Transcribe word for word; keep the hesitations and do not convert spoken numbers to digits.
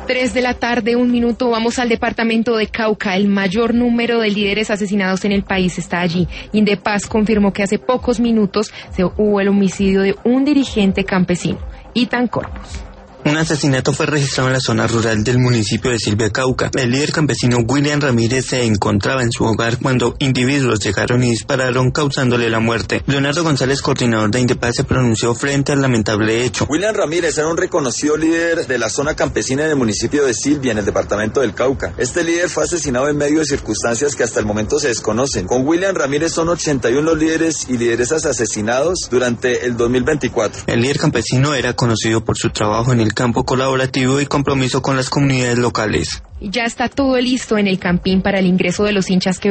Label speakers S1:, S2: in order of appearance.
S1: Tres de la tarde, un minuto, vamos al departamento de Cauca. El mayor número de líderes asesinados en el país está allí. Indepaz confirmó que hace pocos minutos se hubo el homicidio de un dirigente campesino. Itan Corpus.
S2: Un asesinato fue registrado en la zona rural del municipio de Silvia, Cauca. El líder campesino William Ramírez se encontraba en su hogar cuando individuos llegaron y dispararon, causándole la muerte. Leonardo González, coordinador de Indepaz, se pronunció frente al lamentable hecho.
S3: William Ramírez era un reconocido líder de la zona campesina en el municipio de Silvia, en el departamento del Cauca. Este líder fue asesinado en medio de circunstancias que hasta el momento se desconocen. Con William Ramírez son ochenta y uno los líderes y lideresas asesinados durante el dos mil veinticuatro.
S2: El líder campesino era conocido por su trabajo en el campo colaborativo y compromiso con las comunidades locales.
S1: Ya está todo listo en el Campín para el ingreso de los hinchas que